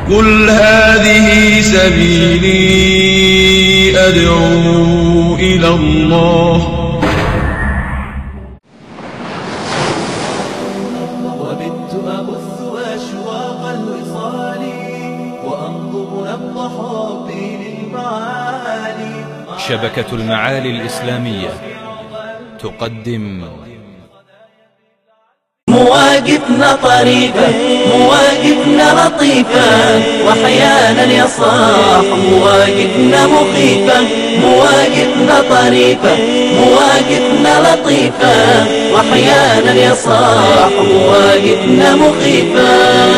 قل هذه سبيلي أدعو إلى الله. وبت أبث أشواق الوصال وأنظر نبض حبي للمعالي. شبكة المعالي الإسلامية تقدم مواقفنا طريفة، مواقفنا لطيفة، وأحيانا يصاح مواقفنا مخيفة. مواقفنا طريفة، مواقفنا لطيفة، وأحيانا يصاح مواقفنا مخيفة.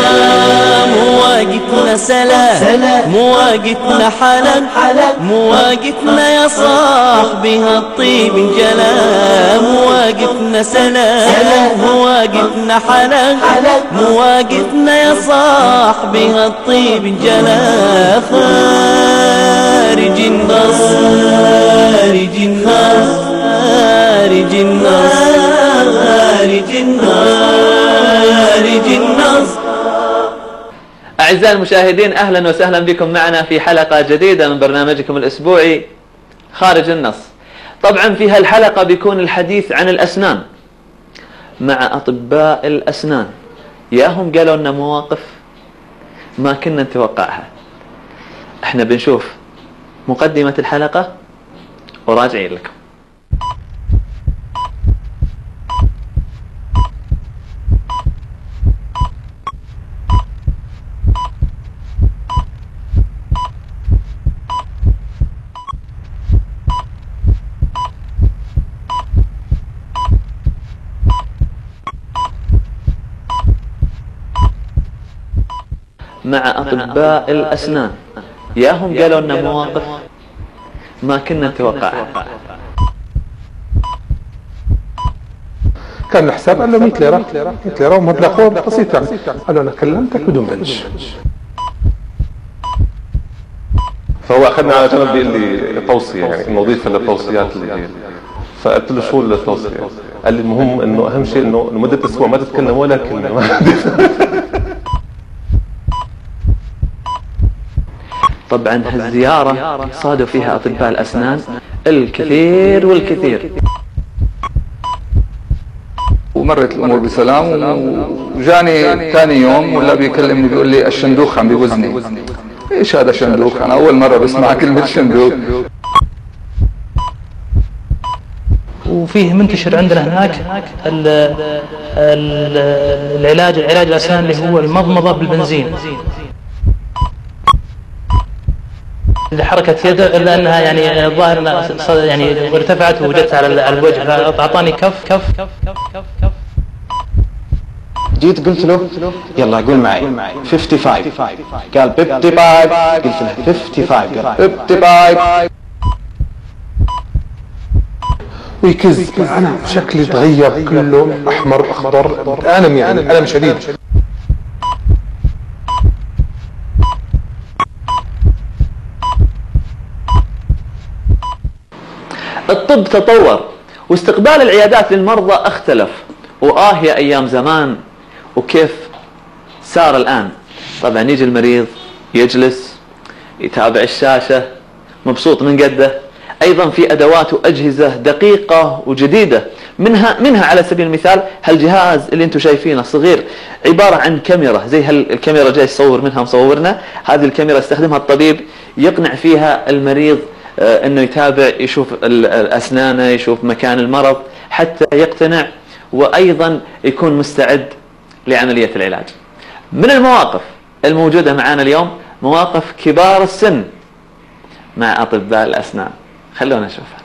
مواقفنا سلام، مواقفنا حلال، مواقفنا يصاح بها الطيب انجلى. مواقفنا سلام، مواقفنا حلال، مواقفنا يصاح بها الطيب انجلى. خارج النص، خارج النص، خارج النص، خارج النص، خارج النص. أعزائي المشاهدين، أهلا وسهلا بكم معنا في حلقة جديدة من برنامجكم الأسبوعي خارج النص. طبعا في هالحلقة بيكون الحديث عن الأسنان مع أطباء الأسنان. ياهم قالوا لنا مواقف ما كنا نتوقعها. احنا بنشوف مقدمة الحلقة وراجعين لكم. مع أطباء الأسنان. ياهم قالوا لنا مواقف ما كنا نتوقعها. كان الحساب قال له 100 ليرة 100 ليرة ومبلغه بسيط يعني. قال له أنا كلمتك بدون بنش. فهو أخذنا على جنب بيقول لي توصية، يعني إنه أضيف للتوصيات اللي هي. فقلت له شو التوصية؟ قال لي المهم إنه أهم شيء إنه لمدة أسبوع ما تتكلم ولا كلمة. طبعا هالزيارة صادوا فيها أطباء الأسنان الكثير والكثير. ومرت الأمور بسلام، وجاني ثاني يوم ولا بيكلمني بيقول لي الشندوخ عم بيوزني. ايش هذا شندوخ؟ أنا أول مرة بسمع كلمة شندوخ. وفيه منتشر عندنا هناك العلاج الأسنان اللي هو المضمضة بالبنزين. حركة يد لأنها يعني الظاهر يعني ارتفعت وجدت على الوجه، فأعطاني كف كف كف كف كف كف. جيت قلت له يلا قول معي 55. قال 55. قلت له 55. قال 55. ويكز. أنا شكلي تغير كله أحمر أخضر، ألم يعني ألم شديد. الطب تطور واستقبال العيادات للمرضى اختلف. يا أيام زمان وكيف صار الآن. طبعا يجي المريض يجلس يتابع الشاشة مبسوط من قده. أيضا في أدوات وأجهزة دقيقة وجديدة، منها على سبيل المثال هالجهاز اللي انتم شايفينه صغير، عبارة عن كاميرا زي هالكاميرا جاي يصور منها مصورنا. هذه الكاميرا يستخدمها الطبيب يقنع فيها المريض انه يتابع، يشوف أسنانه، يشوف مكان المرض حتى يقتنع، وأيضا يكون مستعد لعملية العلاج. من المواقف الموجودة معنا اليوم مواقف كبار السن مع أطباء الأسنان. خلونا نشوفها.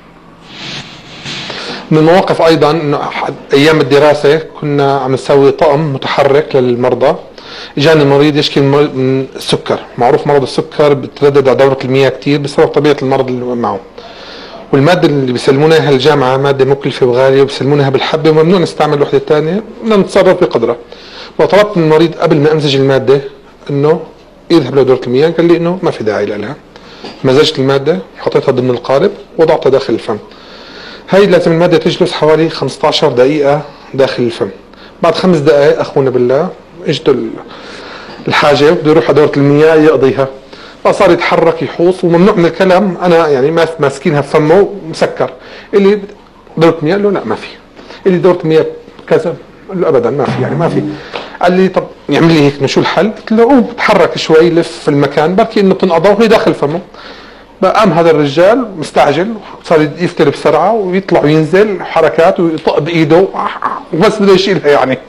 من المواقف أيضا إنه أيام الدراسة كنا عم نسوي طقم متحرك للمرضى. جاني مريض يشكي من السكر. معروف مرض السكر بتردد على دورة المياه كتير بسبب طبيعة المرض اللي معه. والمادة اللي بيسلمونها اياها الجامعة مادة مكلفة وغالية، وبيسلمونها بالحبة وممنوع نستعمل وحدة ثانية، بدنا نتصرف بقدرها. وطلبت من المريض قبل ما امزج المادة انه يذهب لدورة المياه. قال لي انه ما في داعي لها. مزجت المادة وحطيتها ضمن القارب ووضعتها داخل الفم. هاي لازم المادة تجلس حوالي 15 دقيقة داخل الفم. بعد 5 دقائق اخونا بالله اجتوا الحاجة بده يروح على دورة المياه يقضيها، فصار يتحرك يحوص وممنوع من الكلام. أنا يعني ماسكينها بفمه مسكر. اللي دورة مياه له لا ما في، اللي دورة مياه كذا قال له ابدا ما في، يعني ما في. قال لي طب يعمل لي هيك شو الحل؟ قلت له قوم بتحرك شوي يلف في المكان بركي انه تنقضى وهي داخل فمه. بقى قام هذا الرجال مستعجل صار يفتر بسرعه ويطلع وينزل حركات ويطق بايده وبس بده يشيلها يعني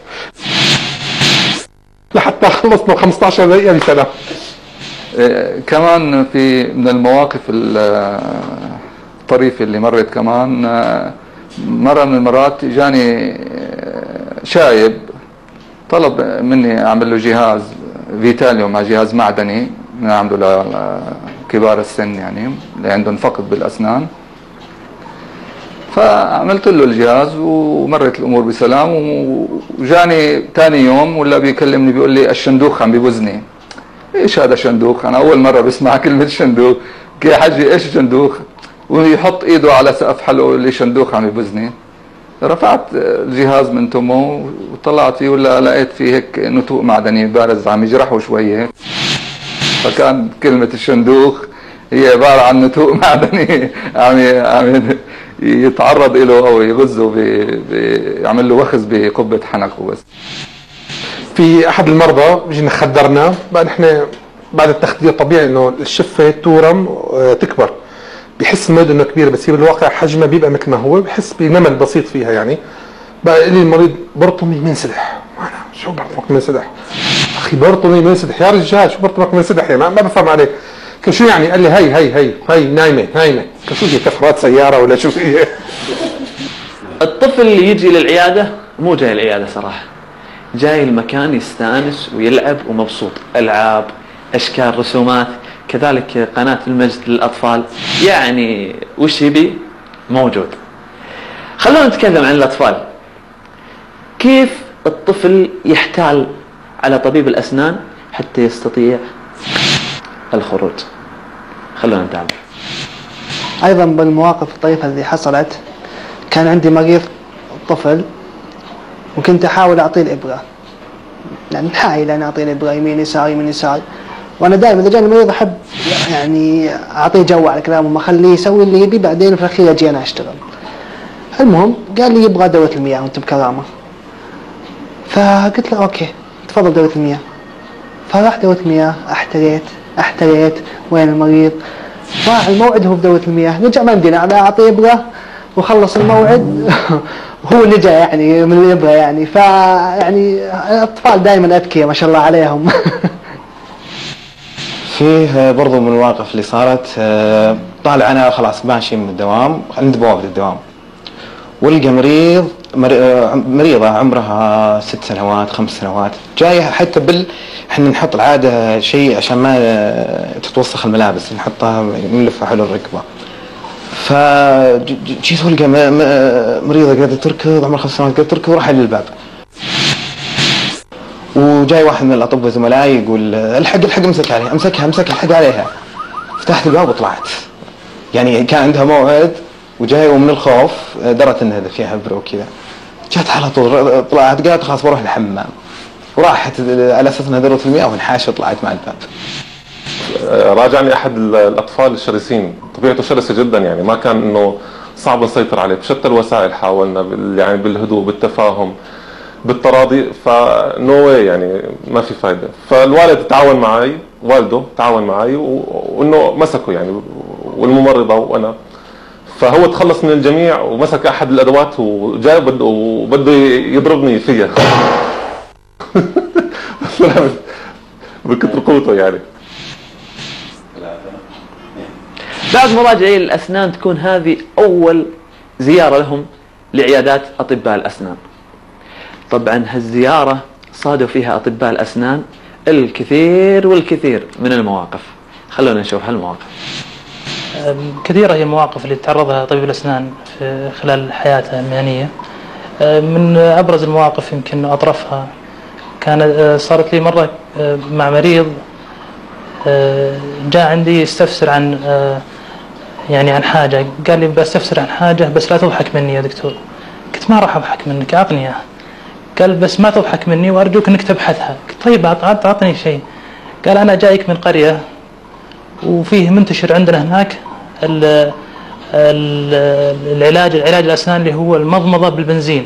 لحتى خلصنا 15 دقيقه بسلام. كمان في من المواقف الطريفه اللي مرت كمان، مرة من المرات جاني شايب طلب مني اعمل له جهاز فيتاليوم مع جهاز معدني نعمله لكبار السن يعني اللي عندهم فقد بالاسنان. فعملت له الجهاز ومرت الامور بسلام. وجاني ثاني يوم ولا بيكلمني بيقول لي الشندوخ عم بيبوزني. ايش هذا شندوخ؟ انا اول مرة بسمع كلمة شندوخ. يا حجي ايش شندوخ؟ ويحط ايده على سقف حلقه اللي شندوخ عم يبوزني. رفعت الجهاز من تمه وطلعت فيه ولا لقيت فيه هيك نتوء معدني بارز عم يجرحه شويه. فكان كلمه الشندوخ هي عباره عن نتوء معدني عم يتعرض له او يغزه يعمل له وخز بقبه حنكه. بس في احد المرضى جينا خدرناه، بقى نحن بعد التخدير طبيعي انه الشفه تورم تكبر، بحس المريض انه كبير بس هي بالواقع حجمه بيبقى مثل ما هو، بحس بنمل بسيط فيها يعني. بقى لي المريض برطمي منسدح. انا شو برطمك منسدح؟ اخي برطمي منسدح يا رجال، شو برطمك منسدح؟ ما بفهم عليك. قلت شو يعني؟ قال لي هي نايمه. قلت شو هي كفرات سياره ولا شو هي؟ الطفل اللي يجي للعياده مو جاي العياده صراحه، جاي المكان يستانس ويلعب ومبسوط، العاب، اشكال، رسومات. كذلك قناة المجد للأطفال، يعني وش يبي موجود. خلونا نتكلم عن الأطفال. كيف الطفل يحتال على طبيب الأسنان حتى يستطيع الخروج؟ خلونا نتابع. أيضا بالمواقف الطريفة اللي حصلت، كان عندي مريض طفل وكنت أحاول أعطيه الإبرة، يعني نحاول أنا أعطيه الإبرة يمين يسار يمين يسار، وانا دائما اذا جاني مريض احب يعني اعطيه جو على كلامه وما اخليه يسوي اللي يبي، بعدين في الاخير اجي انا اشتغل. المهم قال لي يبغى دورة المياه وانت بكرامه. فقلت له اوكي تفضل دورة المياه. فراح دورة المياه، احتريت وين المريض؟ راح الموعد هو بدورة المياه، نرجع ما يمدينا انا اعطيه ابره وخلص الموعد وهو نجا يعني من الابره يعني. فيعني الاطفال دائما اذكياء ما شاء الله عليهم. فيه برضو من المواقف اللي صارت، طالع انا خلاص ماشي من الدوام عند بوابة الدوام، والقى مريضة عمرها 6 سنوات 5 سنوات جاية. حتى احنا نحط العادة شيء عشان ما تتوسخ الملابس، نحطها نلفها حول الركبة. فجيت والقى مريضة قاعدة تركض عمرها 5 سنوات قاعدة تركض، وراح للباب وجاي واحد من الاطباء زملائي يقول الحق امسك عليها، امسكها الحق عليها. فتحت الباب وطلعت، يعني كان عندها موعد وجاي ومن الخوف درت انها فيها ابره وكذا، جات على طول طلعت قالت خلاص بروح الحمام، وراحت على اساس انها ذروه المياه وانحاشت وطلعت مع الباب. راجعني احد الاطفال الشرسين، طبيعته شرسه جدا يعني، ما كان انه صعب نسيطر عليه بشتى الوسائل، حاولنا يعني بالهدوء بالتفاهم بالتراضي، فنو واي يعني ما في فايده. فالوالد تعاون معي، والده تعاون معي وانه مسكه يعني، والممرضه وانا. فهو تخلص من الجميع ومسك احد الادوات وجاي وبده يضربني فيها. بكثر قوته يعني. بعد مراجعي الأسنان تكون هذه أول زيارة لهم لعيادات أطباء الأسنان. طبعا هالزيارة صادوا فيها أطباء الأسنان الكثير والكثير من المواقف. خلونا نشوف هالمواقف. كثيرة هي المواقف اللي تعرض لها طبيب الأسنان في خلال حياته المهنية. من أبرز المواقف يمكن أطرفها صارت لي مرة مع مريض جاء عندي يستفسر عن يعني عن حاجة، قال لي بستفسر عن حاجة بس لا تضحك مني يا دكتور. قلت ما راح أضحك منك، أعطني إياه. قال بس ما تضحك مني وأرجوك أنك تبحثها. قلت طيب أعطني شيء. قال أنا جايك من قرية وفيه منتشر عندنا هناك العلاج الأسنان اللي هو المضمضة بالبنزين،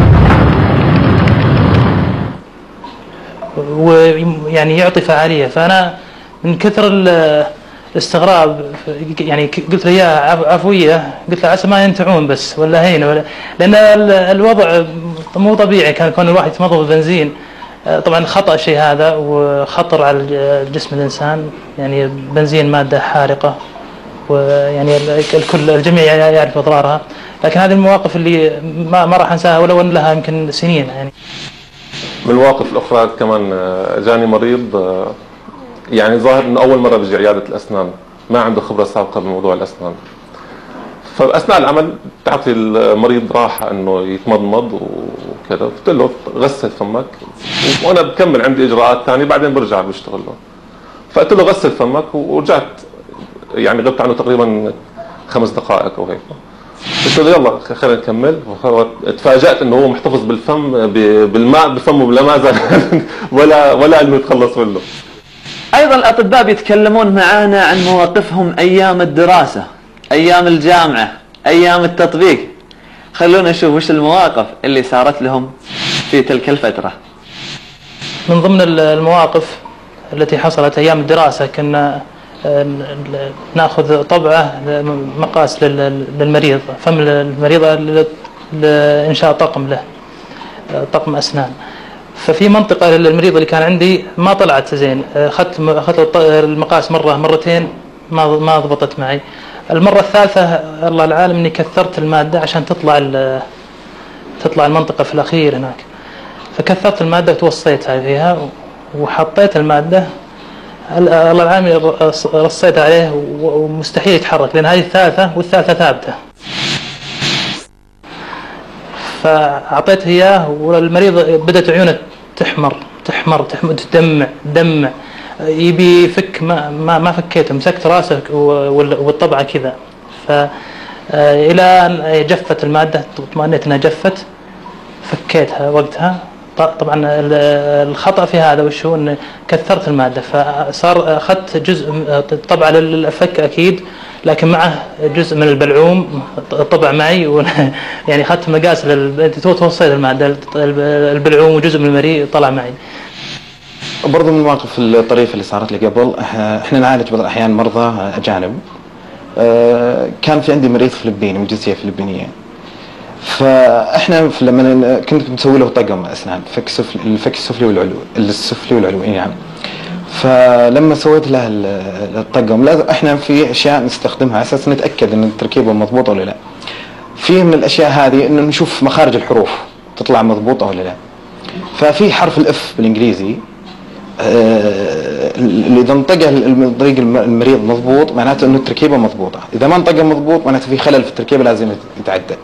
ويعني يعطي فعالية. فأنا من كثر الاستغراب يعني قلت له يا عفوية، قلت له عسى ما ينتعون بس ولا هين لأن الوضع مو طبيعي. كان الواحد يتمضغ بالبنزين، طبعا خطأ شيء هذا وخطر على جسم الإنسان. يعني البنزين مادة حارقة، ويعني الجميع يعرف أضرارها. لكن هذه المواقف اللي ما راح أنساها ولو أن لها يمكن سنين. يعني من المواقف الأخرى كمان جاني مريض يعني ظاهر إنه أول مرة بيجي عيادة الأسنان، ما عنده خبرة سابقة بموضوع الأسنان. فأثناء العمل تعطي المريض راحة إنه يتمضمض وكذا، قلت له غسل فمك وأنا بكمل عندي إجراءات ثانية بعدين برجع بشتغل له. فقلت له غسل فمك ورجعت يعني غبت عنه تقريبا 5 دقائق أو هيك. قلت له يلا خلينا نكمل. تفاجأت إنه هو محتفظ بالفم بالماء بفمه لا زال ولا إنه يتخلص منه. أيضا الأطباء بيتكلمون معانا عن مواقفهم أيام الدراسة، أيام الجامعة، أيام التطبيق. خلونا نشوف وش المواقف اللي صارت لهم في تلك الفترة. من ضمن المواقف التي حصلت أيام الدراسة كنا نأخذ طبعة مقاس للمريض، فم المريض لإنشاء طقم له، طقم أسنان. ففي منطقة للمريض اللي كان عندي ما طلعت زين، أخذت المقاس مرة مرتين ما ضبطت معي. المرة الثالثة الله العالم إني كثرت المادة عشان تطلع المنطقة في الأخير هناك. فكثرت المادة وتوصيتها فيها وحطيت المادة، الله العالم رصيت عليه ومستحيل يتحرك لأن هذه الثالثة والثالثة ثابتة. فأعطيته إياه والمريض بدأت عيونه تحمر تدمع يبي يفك ما فكيته، مسكت راسه والطبعة كذا. فإلى أن جفت المادة، اطمأنيت أنها جفت، فكيتها وقتها. طبعا الخطأ في هذا وش هو؟ أن كثرت المادة، فصار أخذت جزء طبعا للفك أكيد، لكن معه جزء من البلعوم طبع معي يعني أخذت مقاس توصيت المادة، البلعوم وجزء من المريء طلع معي. برضو من المواقف الطريفة اللي صارت لي قبل، احنا نعالج بعض الأحيان مرضى أجانب. كان في عندي مريض فلبيني من جنسية فلبينية، فاحنا لما كنت مسوي له طقم أسنان، الفك السفلي والعلوي نعم. فلما سويت له الطقم لازم احنا في اشياء نستخدمها على اساس نتاكد ان التركيبه مضبوطه ولا لا. في من الاشياء هذه انه نشوف مخارج الحروف تطلع مضبوطه ولا لا. ففي حرف الاف بالانجليزي اللي اذا انطقه طريق المريض مضبوط معناته انه التركيبه مضبوطه، اذا ما انطقه مضبوط معناته في خلل في التركيبه لازم يتعدل.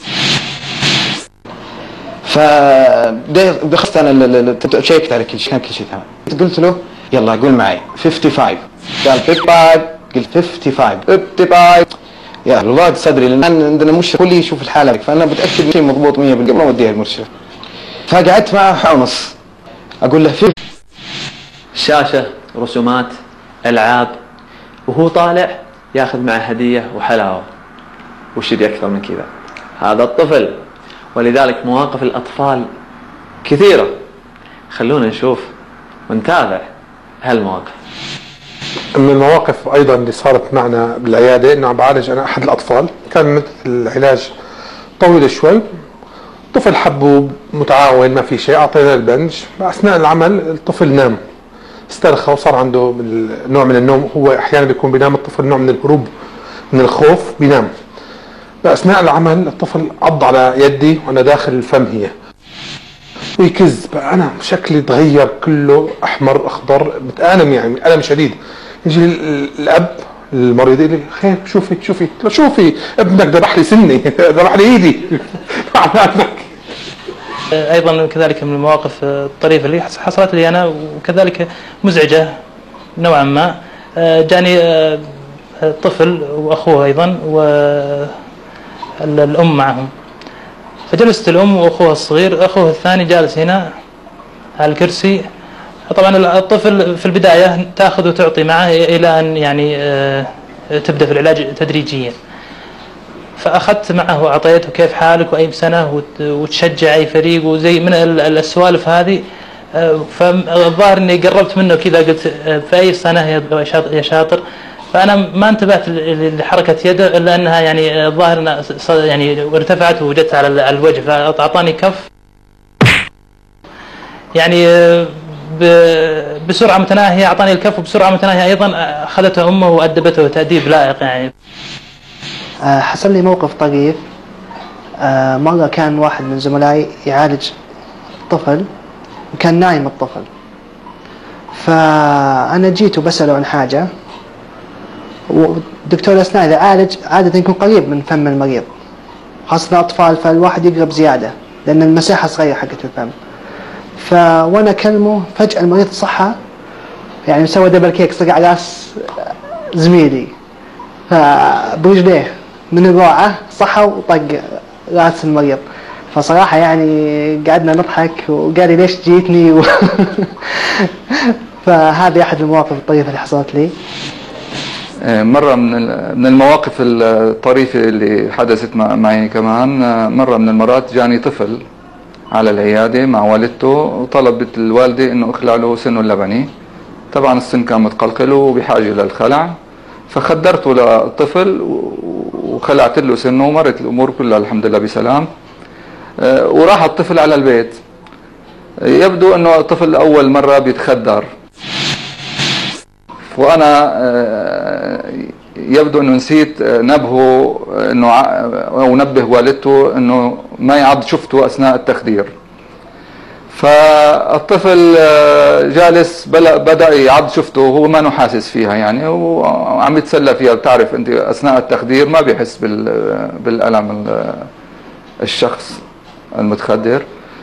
فدخلت انا شيكت على كل شيء تمام. قلت له يلا قول معي 55. قال 55. قلت 55 يا الله صدري لان عندنا مشرف كل يشوف الحاله، فانا بتاكد شيء مضبوط 100% قبل ما اوديها المشرف. فقعدت معه ساعة ونص اقول له شاشة، رسومات، العاب، وهو طالع ياخذ معه هدية وحلاوة. وش يدي اكثر من كذا؟ هذا الطفل. ولذلك مواقف الأطفال كثيرة. خلونا نشوف ونتابع هالمواقف. من المواقف أيضا اللي صارت معنا بالعيادة إنه عم بعالج أنا أحد الأطفال، كان مثل العلاج طويل شوي. طفل حبه متعاون ما في شيء، أعطينا البنج. أثناء العمل الطفل نام، استرخى وصار عنده نوع من النوم. هو أحيانا بيكون بينام الطفل نوع من الهروب من الخوف بينام. أثناء العمل الطفل عض على يدي وأنا داخل الفم هي ويكز. بقى أنا شكلي تغير كله أحمر أخضر، بتألم يعني ألم شديد. يجي الأب المريض يقول لي خير شوفي ابنك ذبح لي سني ذبح لي إيدي. أيضا كذلك من المواقف الطريفة اللي حصلت لي أنا وكذلك مزعجة نوعا ما. جاني طفل وأخوه أيضا والأم معهم. فجلست الأم وأخوها الصغير، أخوه الثاني جالس هنا على الكرسي. طبعا الطفل في البداية تأخذ وتعطي معه إلى أن يعني تبدأ في العلاج تدريجيا. فأخذت معه وأعطيته كيف حالك وأي سنة وتشجع أي فريق وزي من السوالف هذه. فالظاهر إني قربت منه كذا، قلت في أي سنة يا شاطر. فأنا ما انتبهت لحركة يده إلا أنها يعني الظاهر يعني ارتفعت وجدت على الوجه، فأعطاني كف يعني بسرعة متناهية، أعطاني الكف وبسرعة متناهية أيضا أخذته أمه وأدبته تأديب لائق يعني. حصل لي موقف طريف. مرة كان واحد من زملائي يعالج طفل وكان نايم الطفل، فأنا جيت وبسأله عن حاجة، ودكتور الأسنان إذا عالج عادة يكون قريب من فم المريض، خاصة الأطفال فالواحد يقرب زيادة لأن المساحة صغيرة حقت الفم. وأنا أكلمه فجأة المريض صحى، يعني مسوي دبل كيك صقع على راس زميلي، فبرجليه من الروعة صحى وطق راس المريض. فصراحة يعني قعدنا نضحك وقال لي ليش جيتني فهذه أحد المواقف الطريفة اللي حصلت لي. مرة من المواقف الطريفة اللي حدثت معي كمان، مرة من المرات جاني طفل على العيادة مع والدته، وطلبت الوالدة انه اخلع له سنه اللبني. طبعا السن كان متقلقل وبحاجة للخلع، فخدرته للطفل وخلعت له سنه، ومرت الامور كلها الحمد لله بسلام. وراح الطفل على البيت. يبدو انه الطفل اول مرة بيتخدر، وانا يبدو انه نسيت نبهه انه او نبه والدته انه ما يعض شفته اثناء التخدير. فالطفل جالس بدأ يعض شفته وهو ما حاسس فيها يعني، وعم يتسلى فيها. بتعرف انت اثناء التخدير ما بيحس بالألم الشخص المتخدر.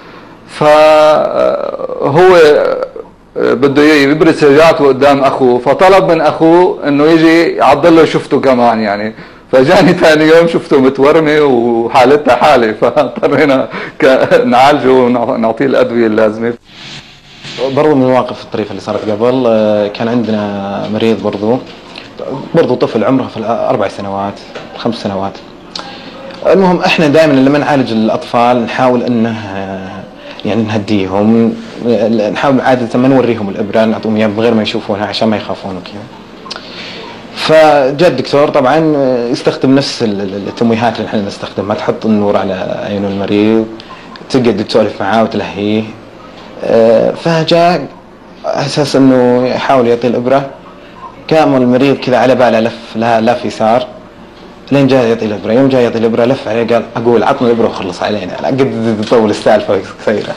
فهو بده يبرز رجعته قدام اخوه، فطلب من اخوه انه يجي يعضل له شفته كمان يعني. فجاني ثاني يوم شفته متورمه وحالتها حاله، فاضطرينا نعالجه ونعطيه الادويه اللازمه. برضو من المواقف الطريفه اللي صارت قبل، كان عندنا مريض برضو طفل عمره في 4 سنوات 5 سنوات. المهم احنا دائما لما نعالج الاطفال نحاول انه يعني نهديهم، نحاول عادة ما نوريهم الإبرة، نعطيهم إياها بغير ما يشوفونها عشان ما يخافون وكذا. فجاء الدكتور طبعا يستخدم نفس التمويهات اللي احنا نستخدمها، تحط النور على عيون المريض، تقعد تسولف معاه وتلهيه. فجاء أساس إنه يحاول يعطي الإبرة، قام المريض كذا على باله لف لف يسار لين جاء يعطي الإبرة. يوم جاء يعطي الإبرة لف عليه قال أقول عطنا الإبرة وخلص علينا، قد تطول السالفة قصيرة.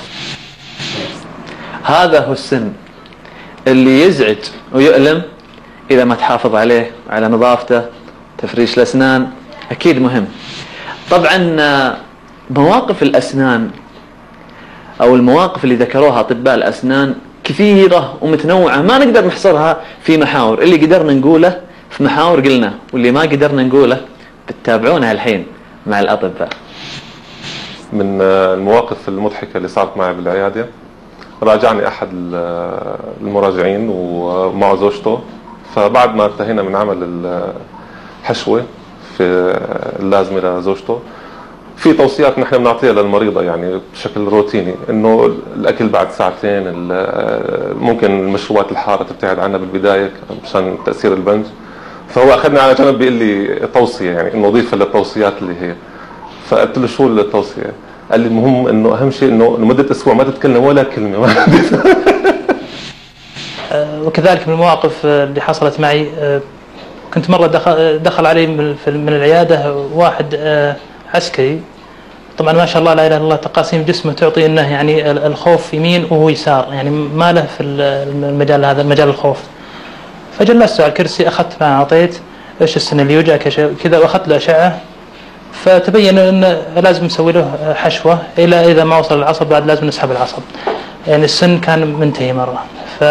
هذا هو السن اللي يزعج ويؤلم إذا ما تحافظ عليه، على نظافته. تفريش الأسنان أكيد مهم. طبعا مواقف الأسنان أو المواقف اللي ذكروها أطباء الأسنان كثيرة ومتنوعة، ما نقدر نحصرها في محاور. اللي قدرنا نقوله في محاور قلنا، واللي ما قدرنا نقوله بتتابعونها الحين مع الأطباء. من المواقف المضحكة اللي صارت معي بالعيادة، راجعني أحد المراجعين ومع زوجته. فبعد ما انتهينا من عمل الحشوة في اللازمة لزوجته، في توصيات نحن بنعطيها للمريضة يعني بشكل روتيني، انه الاكل بعد 2 ساعة، ممكن المشروبات الحارة تبتعد عنها بالبداية عشان تأثير البنج. فهو اخذني على جنب بيقول لي توصية يعني انه اضيفها للتوصيات اللي هي. فقلت له شو التوصية؟ قال لي المهم انه اهم شيء انه لمدة اسبوع ما تتكلم ولا كلمة. وكذلك من المواقف اللي حصلت معي، كنت مرة دخل علي من العيادة واحد عسكري. طبعا ما شاء الله لا اله الا الله، تقاسيم جسمه تعطي انه يعني الخوف يمين وهو يسار، يعني ما له في المجال هذا، مجال الخوف. فجلسته على الكرسي، اخذت معه، اعطيت ايش السن اللي يوجعك كذا، واخذت له اشعه. فتبين انه لازم نسوي له حشوه الى اذا ما وصل العصب، بعد لازم نسحب العصب، يعني السن كان منتهي مره.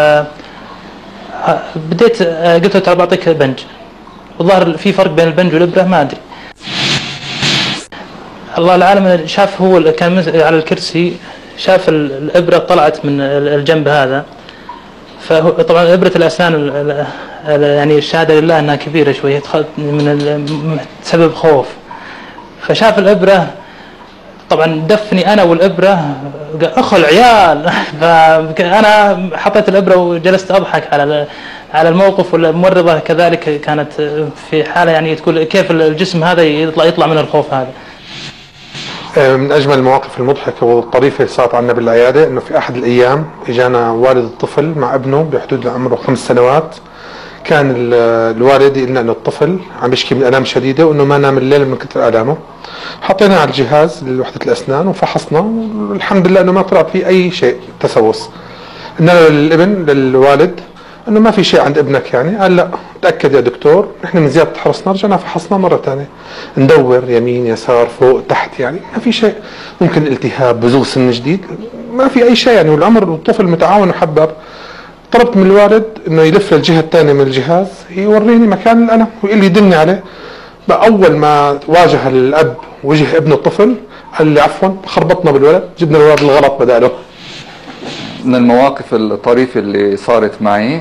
بديت قلت له ترى بعطيك بنج، والظاهر في فرق بين البنج والابره ما ادري. الله العالم شاف هو كان على الكرسي، شاف الإبرة طلعت من الجنب هذا، فطبعا إبرة الأسنان يعني الشهادة لله أنها كبيرة شوية من سبب خوف، فشاف الإبرة طبعا دفني أنا والإبرة، أخو العيال. فأنا حطيت الإبرة وجلست أضحك على الموقف، والممرضة كذلك كانت في حالة يعني تقول كيف الجسم هذا يطلع من الخوف هذا. من أجمل المواقف المضحكة والطريفة اللي صارت عنا بالعيادة إنه في أحد الأيام إجانا والد الطفل مع ابنه بحدود عمره 5 سنوات. كان الوالد قلنا إنه الطفل عم يشكي من آلام شديدة وإنه ما نام الليل من كثر آلامه. حطيناه على الجهاز لوحدة الأسنان وفحصنا، والحمد لله إنه ما طلع فيه أي شيء تسوس. قلنا للوالد إنه ما في شيء عند ابنك يعني. قال لا، تأكد يا دكتور، نحن من زيادة حرصنا رجعنا فحصنا مرة ثانية، ندور يمين يسار فوق تحت، يعني ما في شيء. ممكن التهاب، بزوغ سن جديد، ما في أي شيء يعني. والعمر والطفل متعاون وحباب. طلبت من الوالد إنه يلف للجهة الثانية من الجهاز يوريني مكان الألم ويقول لي يدلني عليه. أول ما واجه الأب وجه ابن الطفل قال لي عفوا خربطنا بالولد، جبنا الولد الغلط بداله. من المواقف الطريفة اللي صارت معي،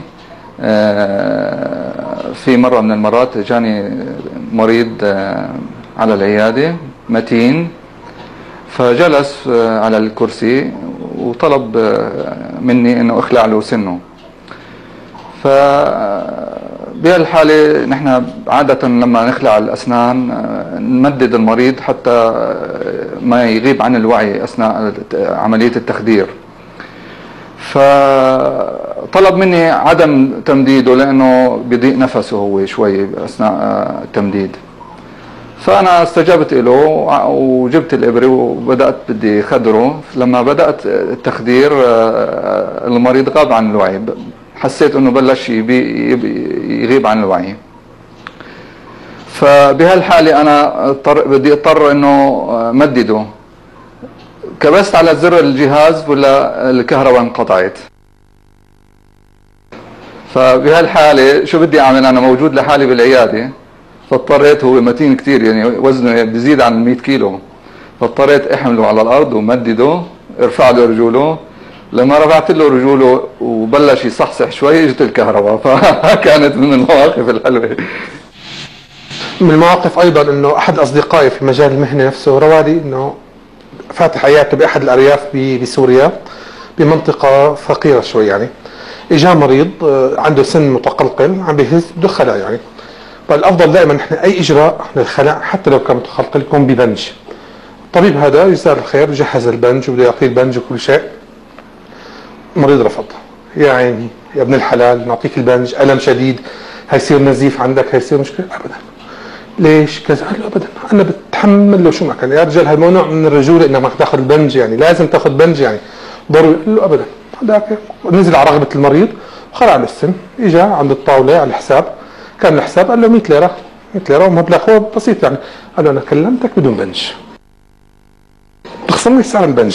في مرة من المرات جاني مريض على العيادة متين، فجلس على الكرسي وطلب مني انه اخلع له سنه. فبهالحالة نحن عادة لما نخلع الأسنان نمدد المريض حتى ما يغيب عن الوعي أثناء عملية التخدير. فطلب مني عدم تمديده لأنه بيضيق نفسه هو شوي أثناء التمديد. فأنا استجبت له وجبت الإبرة وبدأت بدي خدره. لما بدأت التخدير المريض غاب عن الوعي، حسيت أنه بلش يغيب عن الوعي. فبهالحالة أنا بدي اضطر أنه مدده. كبست على زر الجهاز ولا الكهرباء انقطعت. فبهالحالة شو بدي أعمل؟ أنا موجود لحالي بالعيادة، فاضطريت، هو متين كتير يعني وزنه بيزيد عن 100 كيلو، فاضطريت احمله على الارض ومدده، ارفع له رجوله. لما رفعت له رجوله وبلش يصحصح شوي اجت الكهرباء. فكانت من المواقف الحلوه. من المواقف ايضا انه احد اصدقائي في مجال المهنه نفسه روالي انه فاتح عيادته باحد الارياف بسوريا بمنطقه فقيره شوي يعني. اجا مريض عنده سن متقلقل عم بيهز بده خلع يعني. فالافضل دائما نحن اي اجراء للخلع حتى لو كان متقلقل يكون ببنج. الطبيب هذا جزاه الخير جهز البنج وبده يعطيه البنج وكل شيء. المريض رفض. يا عيني يا ابن الحلال نعطيك البنج، الم شديد، هيصير نزيف عندك، هيصير مشكله. ابدا. ليش كذا؟ قال له ابدا انا بتحمل له شو ما كان. يا رجال هذا نوع من الرجوله انك ما تاخذ البنج يعني، لازم تاخذ بنج يعني ضروري. قال له ابدا. هذاك نزل على رغبه المريض وخلع له السن. اجى عند الطاوله على الحساب، كان الحساب قال له 100 ليره 100 ليره ومبلغ هو بسيط يعني. قال له انا كلمتك بدون بنج، بخصم لي سعر البنج.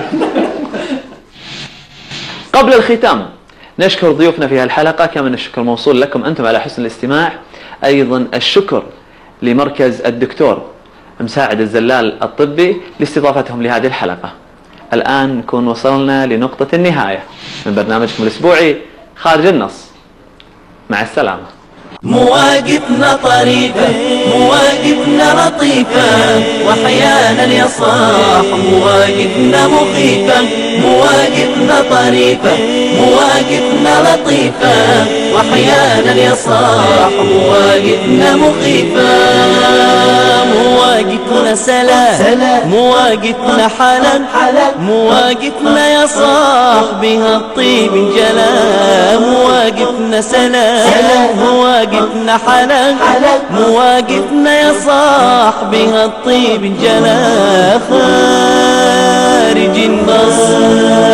قبل الختام نشكر ضيوفنا في هالحلقة، كما الشكر موصول لكم أنتم على حسن الاستماع. أيضا الشكر لمركز الدكتور مساعد الزلال الطبي لاستضافتهم لهذه الحلقة. الآن نكون وصلنا لنقطة النهاية من برنامجكم الأسبوعي خارج النص. مع السلامة. مواقفنا طريفة، مواقفنا لطيفة، وأحيانا يصاح مواقفنا مخيفة. مواقفنا طريفة، مواقفنا لطيفة، وأحيانا يصاح مواقفنا مخيفة. مواقفنا سلام، مواقفنا حلال، مواقفنا يصاح بها الطيب انجلى. مواقفنا سلام، مواقفنا حلال، مواقفنا يصاح بها الطيب انجلى. خارج النص